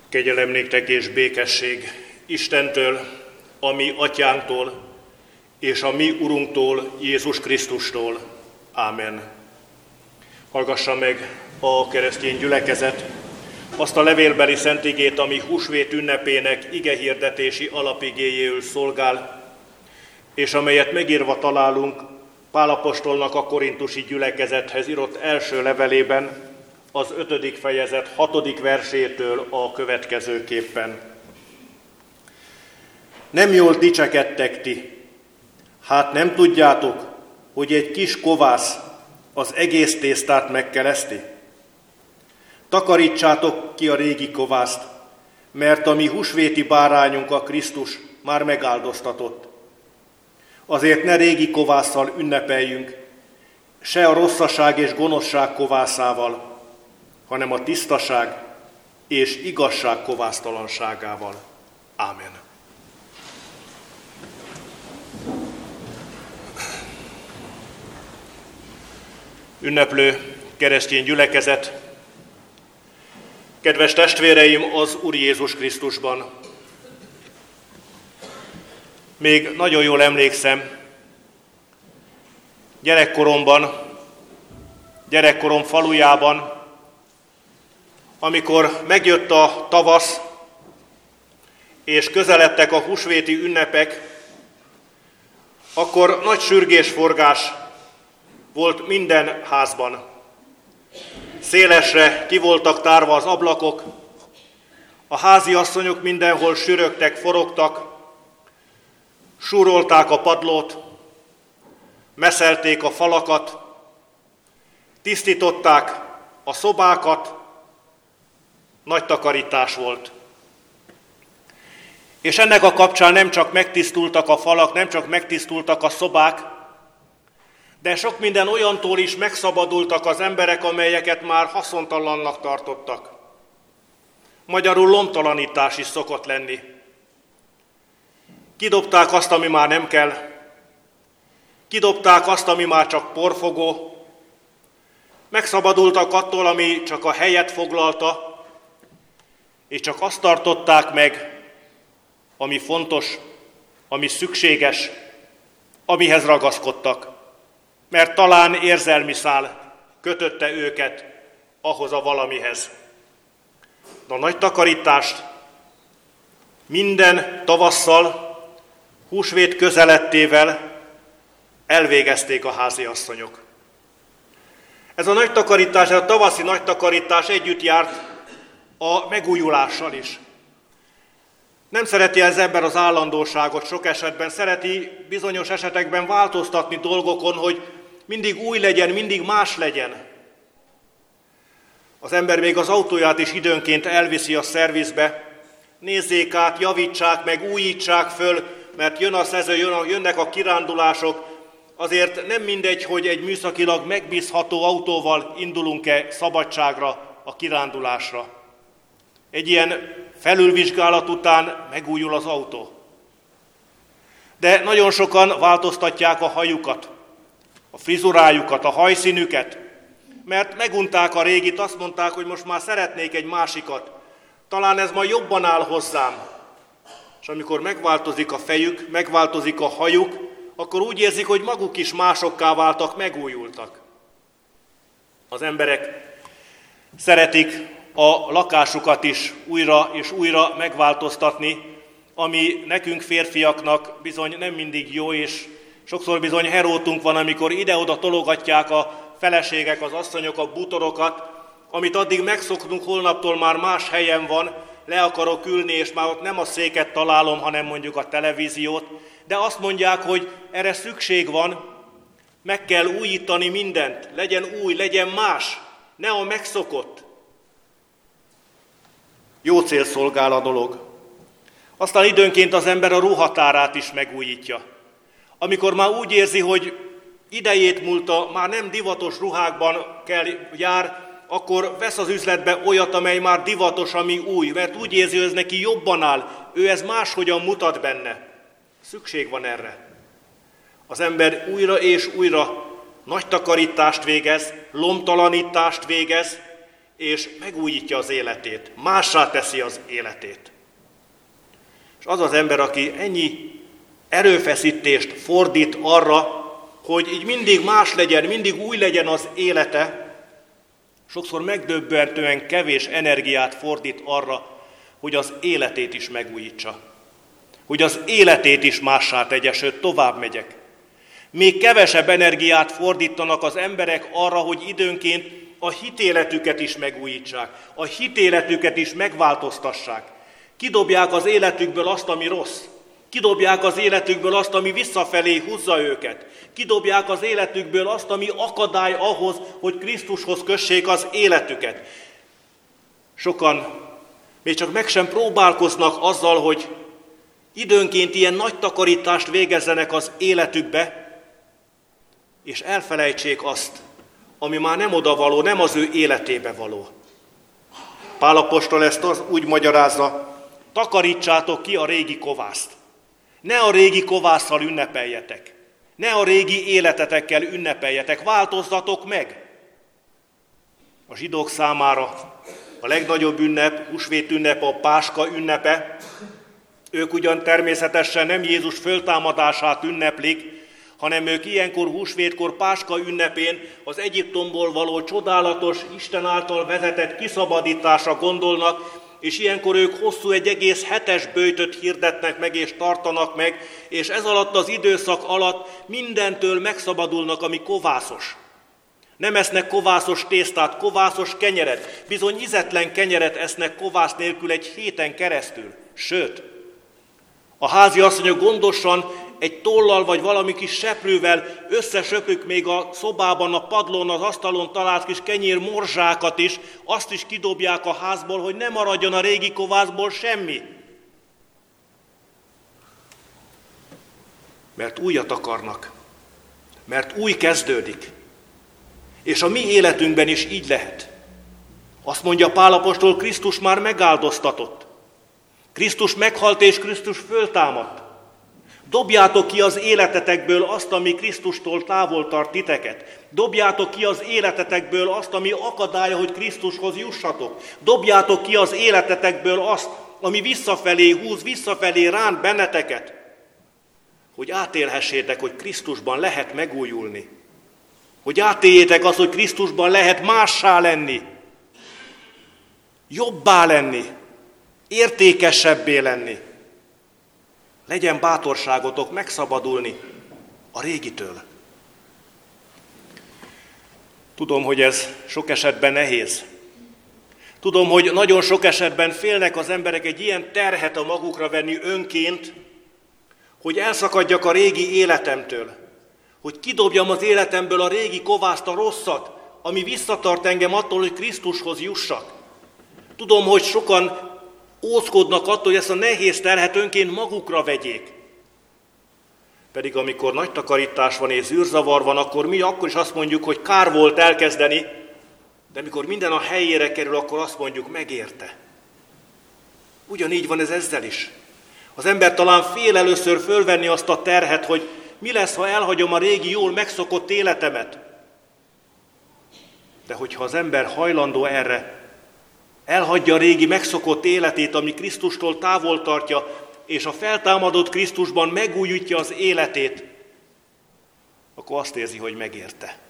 Kegyelem néktek és békesség Istentől, a mi atyánktól, és a mi Urunktól, Jézus Krisztustól. Ámen. Hallgassa meg a keresztény gyülekezet azt a levélbeli szentigét, ami húsvét ünnepének igehirdetési alapigéjéül szolgál, és amelyet megírva találunk Pál apostolnak a korintusi gyülekezethez írott első levelében, az 5. fejezet 6. versétől a következőképpen. Nem jól dicsekedtek ti, hát nem tudjátok, hogy egy kis kovász az egész tésztát megkereszti? Takarítsátok ki a régi kovászt, mert a mi húsvéti bárányunk a Krisztus már megáldoztatott. Azért ne régi kovásszal ünnepeljünk, se a rosszaság és gonoszság kovászával, hanem a tisztaság és igazság kovásztalanságával. Ámen. Ünneplő keresztény gyülekezet, kedves testvéreim az Úr Jézus Krisztusban! Még nagyon jól emlékszem, gyerekkorom falujában, amikor megjött a tavasz, és közeledtek a húsvéti ünnepek, akkor nagy sürgésforgás volt minden házban. Szélesre ki voltak tárva az ablakok, a háziasszonyok mindenhol sürögtek, forogtak, súrolták a padlót, messzelték a falakat, tisztították a szobákat, nagy takarítás volt. És ennek a kapcsán nem csak megtisztultak a falak, nem csak megtisztultak a szobák, de sok minden olyantól is megszabadultak az emberek, amelyeket már haszontalannak tartottak. Magyarul lomtalanítás is szokott lenni. Kidobták azt, ami már nem kell, kidobták azt, ami már csak porfogó, megszabadultak attól, ami csak a helyet foglalta, és csak azt tartották meg, ami fontos, ami szükséges, amihez ragaszkodtak, mert talán érzelmi szál kötötte őket ahhoz a valamihez. De a nagy takarítást minden tavasszal, húsvét közelettével elvégezték a háziasszonyok. Ez a nagy takarítás, ez a tavaszi nagy takarítás együtt járt a megújulással is. Nem szereti az ember az állandóságot sok esetben, szereti bizonyos esetekben változtatni dolgokon, hogy mindig új legyen, mindig más legyen. Az ember még az autóját is időnként elviszi a szervizbe, nézzék át, javítsák meg, újítsák föl, mert jön a szezon, jönnek a kirándulások, azért nem mindegy, hogy egy műszakilag megbízható autóval indulunk-e szabadságra, a kirándulásra. Egy ilyen felülvizsgálat után megújul az autó. De nagyon sokan változtatják a hajukat, a frizurájukat, a hajszínüket, mert megunták a régit, azt mondták, hogy most már szeretnék egy másikat. Talán ez majd jobban áll hozzám. És amikor megváltozik a fejük, megváltozik a hajuk, akkor úgy érzik, hogy maguk is másokká váltak, megújultak. Az emberek szeretik a lakásukat is újra és újra megváltoztatni, ami nekünk férfiaknak bizony nem mindig jó, és sokszor bizony herótunk van, amikor ide-oda tologatják a feleségek, az asszonyok a bútorokat, amit addig megszoktunk, holnaptól már más helyen van, le akarok ülni, és már ott nem a széket találom, hanem mondjuk a televíziót, de azt mondják, hogy erre szükség van, meg kell újítani mindent, legyen új, legyen más, ne a megszokott. Jó cél szolgál a dolog. Aztán időnként az ember a ruhatárát is megújítja. Amikor már úgy érzi, hogy idejét múlta, már nem divatos ruhákban jár, akkor vesz az üzletbe olyat, amely már divatos, ami új, mert úgy érzi, hogy ez neki jobban áll, ő ez máshogyan mutat benne. Szükség van erre. Az ember újra és újra nagy takarítást végez, lomtalanítást végez, és megújítja az életét, mássá teszi az életét. És az az ember, aki ennyi erőfeszítést fordít arra, hogy így mindig más legyen, mindig új legyen az élete, sokszor megdöbbentően kevés energiát fordít arra, hogy az életét is megújítsa. Hogy az életét is mássá tegye, sőt, tovább megyek. Még kevesebb energiát fordítanak az emberek arra, hogy időnként a hitéletüket is megújítsák, a hitéletüket is megváltoztassák. Kidobják az életükből azt, ami rossz. Kidobják az életükből azt, ami visszafelé húzza őket. Kidobják az életükből azt, ami akadály ahhoz, hogy Krisztushoz kössék az életüket. Sokan még csak meg sem próbálkoznak azzal, hogy időnként ilyen nagy takarítást végezzenek az életükbe, és elfelejtsék azt, ami már nem odavaló, nem az ő életébe való. Pál apostol ezt úgy magyarázza, takarítsátok ki a régi kovászt. Ne a régi kovásszal ünnepeljetek. Ne a régi életetekkel ünnepeljetek. Változzatok meg. A zsidók számára a legnagyobb ünnep, húsvét ünnep, a Páska ünnepe. Ők ugyan természetesen nem Jézus föltámadását ünneplik, hanem ők ilyenkor húsvétkor, Páska ünnepén az Egyiptomból való csodálatos, Isten által vezetett kiszabadításra gondolnak, és ilyenkor ők hosszú egy egész hetes böjtöt hirdetnek meg és tartanak meg, és ez alatt az időszak alatt mindentől megszabadulnak, ami kovászos. Nem esznek kovászos tésztát, kovászos kenyeret, bizony ízetlen kenyeret esznek kovász nélkül egy héten keresztül. Sőt, a háziasszonyok gondosan egy tollal vagy valami kis seprűvel összesöprik még a szobában, a padlón, az asztalon talált kis kenyér morzsákat is, azt is kidobják a házból, hogy ne maradjon a régi kovászból semmi. Mert újat akarnak, mert új kezdődik. És a mi életünkben is így lehet. Azt mondja Pál apostol, Krisztus már megáldoztatott. Krisztus meghalt és Krisztus föltámadt. Dobjátok ki az életetekből azt, ami Krisztustól távol tart titeket. Dobjátok ki az életetekből azt, ami akadálya, hogy Krisztushoz jussatok. Dobjátok ki az életetekből azt, ami visszafelé húz, visszafelé ránt benneteket, hogy átélhessétek, hogy Krisztusban lehet megújulni. Hogy átéljétek azt, hogy Krisztusban lehet mássá lenni, jobbá lenni, értékesebbé lenni. Legyen bátorságotok megszabadulni a régitől. Tudom, hogy ez sok esetben nehéz. Tudom, hogy nagyon sok esetben félnek az emberek egy ilyen terhet a magukra venni önként, hogy elszakadjak a régi életemtől, hogy kidobjam az életemből a régi kovászt, a rosszat, ami visszatart engem attól, hogy Krisztushoz jussak. Tudom, hogy sokan óckodnak attól, hogy ezt a nehéz terhet önként magukra vegyék. Pedig amikor nagy takarítás van és zűrzavar van, akkor mi akkor is azt mondjuk, hogy kár volt elkezdeni, de amikor minden a helyére kerül, akkor azt mondjuk, megérte. Ugyanígy van ez ezzel is. Az ember talán fél először fölvenni azt a terhet, hogy mi lesz, ha elhagyom a régi, jól megszokott életemet. De hogyha az ember hajlandó erre, elhagyja a régi megszokott életét, ami Krisztustól távol tartja, és a feltámadott Krisztusban megújítja az életét, akkor azt érzi, hogy megérte.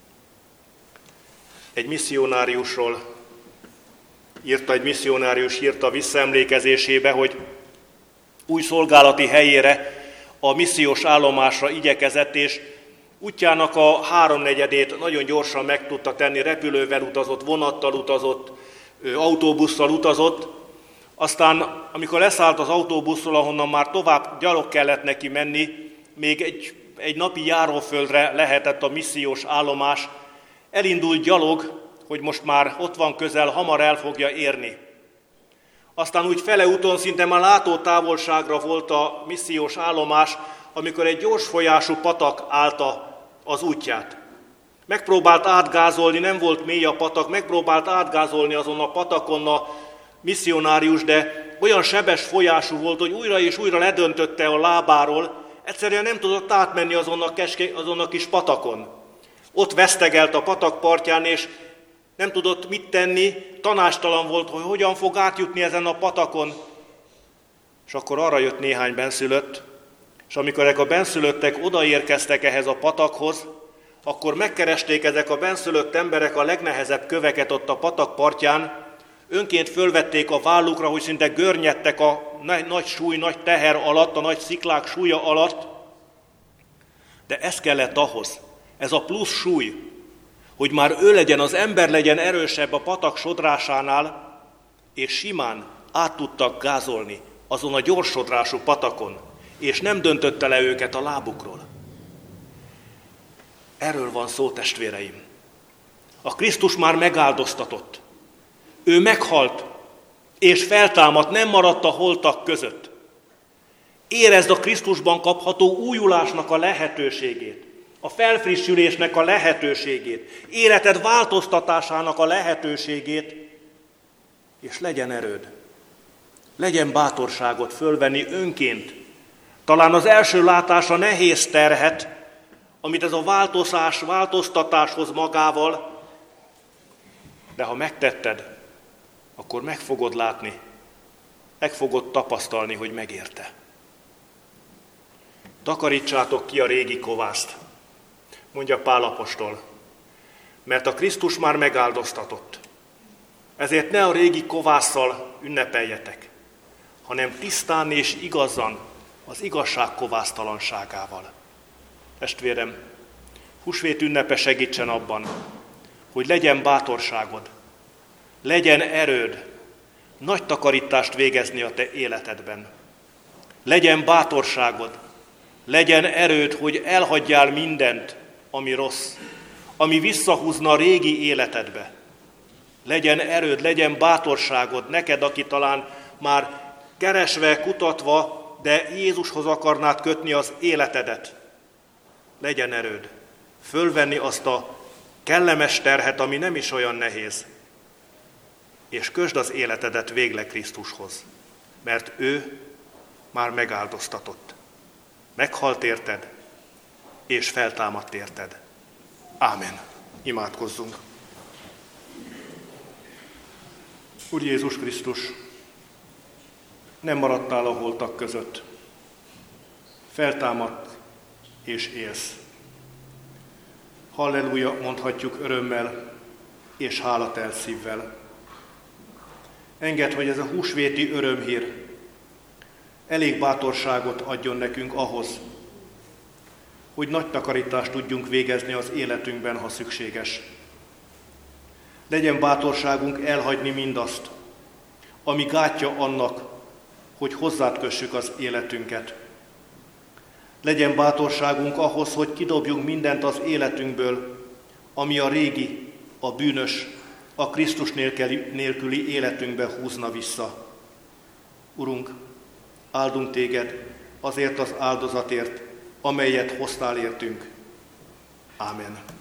Egy misszionáriusról egy misszionárius írta visszaemlékezésébe, hogy új szolgálati helyére, a missziós állomásra igyekezett, és útjának a 3/4-ét nagyon gyorsan meg tudta tenni, repülővel utazott, vonattal utazott, autóbusszal utazott, aztán amikor leszállt az autóbuszról, ahonnan már tovább gyalog kellett neki menni, még egy napi járóföldre lehetett a missziós állomás, elindult gyalog, hogy most már ott van közel, hamar el fogja érni. Aztán úgy fele úton szinte már látótávolságra volt a missziós állomás, amikor egy gyors folyású patak állta az útját. Megpróbált átgázolni, nem volt mély a patak, megpróbált átgázolni azon a patakon a misszionárius, de olyan sebes folyású volt, hogy újra és újra ledöntötte a lábáról, egyszerűen nem tudott átmenni azon a kis patakon. Ott vesztegelt a patak partján, és Nem tudott mit tenni, tanástalan volt, hogy hogyan fog átjutni ezen a patakon. És akkor arra jött néhány benszülött, és amikor ezek a benszülöttek odaérkeztek ehhez a patakhoz, akkor megkeresték ezek a benszülött emberek a legnehezebb köveket ott a patak partján, önként fölvették a vállukra, hogy szinte görnyedtek a nagy súly, nagy teher alatt, a nagy sziklák súlya alatt, de ez kellett ahhoz, ez a plusz súly, hogy már ő legyen, az ember legyen erősebb a patak sodrásánál, és simán át tudtak gázolni azon a gyors sodrású patakon, és nem döntötte le őket a lábukról. Erről van szó, testvéreim. A Krisztus már megáldoztatott. Ő meghalt, és feltámadt, nem maradt a holtak között. Érezd a Krisztusban kapható újulásnak a lehetőségét, a felfrissülésnek a lehetőségét, életed változtatásának a lehetőségét, és legyen erőd, legyen bátorságot fölvenni önként, talán az első látásra nehéz terhet, amit ez a változtatás hoz magával, de ha megtetted, akkor meg fogod látni, meg fogod tapasztalni, hogy megérte. Takarítsátok ki a régi kovászt, mondja Pál apostol, mert a Krisztus már megáldoztatott. Ezért ne a régi kovásszal ünnepeljetek, hanem tisztán és igazan, az igazság kovásztalanságával. Testvérem, húsvét ünnepe segítsen abban, hogy legyen bátorságod, legyen erőd nagy takarítást végezni a te életedben. Legyen bátorságod, legyen erőd, hogy elhagyjál mindent, ami rossz, ami visszahúzna a régi életedbe. Legyen erőd, legyen bátorságod neked, aki talán már keresve, kutatva, de Jézushoz akarnád kötni az életedet. Legyen erőd fölvenni azt a kellemes terhet, ami nem is olyan nehéz, és kösd az életedet végleg Krisztushoz, mert ő már megáldoztatott. Meghalt érted, és feltámadt érted. Ámen. Imádkozzunk. Úr Jézus Krisztus, nem maradtál a holtak között. Feltámadt és élsz. Halleluja, mondhatjuk örömmel és hálatelt szívvel. Engedd, hogy ez a húsvéti örömhír elég bátorságot adjon nekünk ahhoz, hogy nagy takarítást tudjunk végezni az életünkben, ha szükséges. Legyen bátorságunk elhagyni mindazt, ami gátja annak, hogy hozzád kössük az életünket. Legyen bátorságunk ahhoz, hogy kidobjunk mindent az életünkből, ami a régi, a bűnös, a Krisztus nélküli életünkbe húzna vissza. Urunk, áldunk téged azért az áldozatért, amelyet hoztál értünk. Ámen.